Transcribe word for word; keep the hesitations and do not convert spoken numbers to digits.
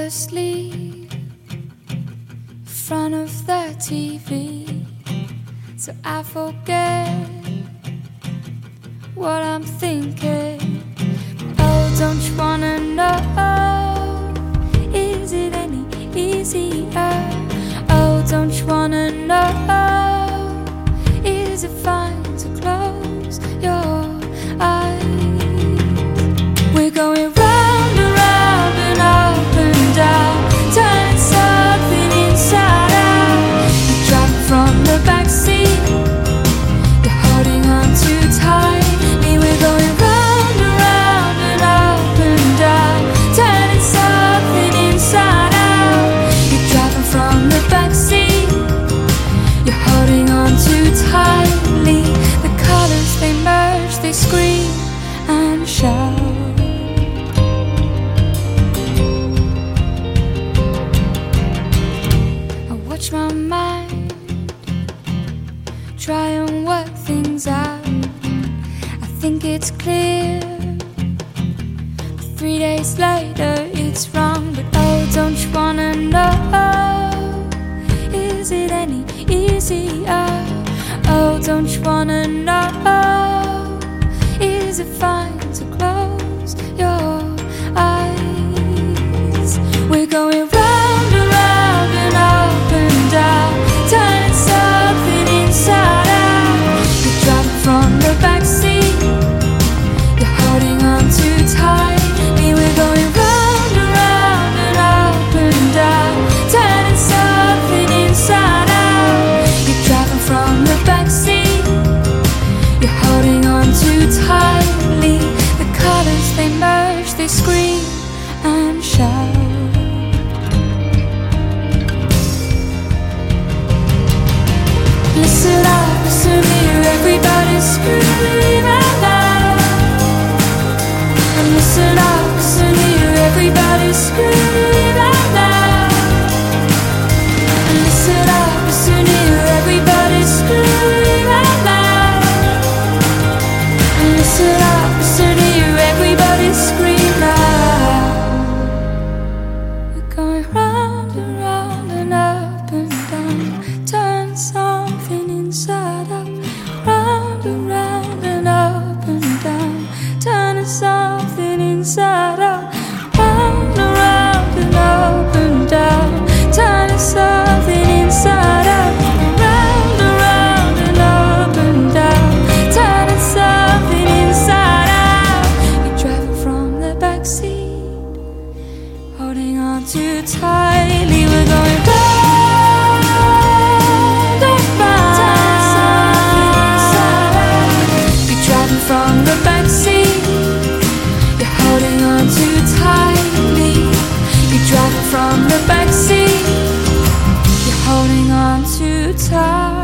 asleep in front of the T V, so I forget what I'm thinking. Oh, don't you wanna know? Is it any easier? Oh, don't you wanna know? Is it fine to close your eyes? We're going round and round and up and down, turning something inside out. You're driving from the backseat, you're holding on too tightly. We're going round and round and up and down, turning something inside out. You're driving from the backseat, you're holding on too tightly. The colors, they merge, they scream and shout. Watch my mind try and work things out. I think it's clear, but three days later it's wrong. But oh, don't you wanna know? Is it any easier? Oh, don't you wanna know? Is it fine to close your eyes? We're going round and round and up and down, turning something inside out. You're driving from the backseat, you're holding on too tightly. We're going round and round and up and down, turning something inside out. You're driving from the backseat, you're holding on too tightly. The colors, they merge, they scream and shout. Listen up, listen here, everybody scream out loud. And listen up, listen here, everybody scream out loud. And listen up, listen here, everybody scream out loud. And listen up, listen here, everybody scream loud. We're going round and round and up and down, turn something inside out. Round and round and up and down, turning something inside out. Round and round and up and down, turning something inside out. Round and round and up and down, turning something inside out. You're driving from the backseat, holding on too tightly. We're going round and round. You're driving from the backseat, you're holding on too tightly. You're driving from the backseat, you're holding on too tight.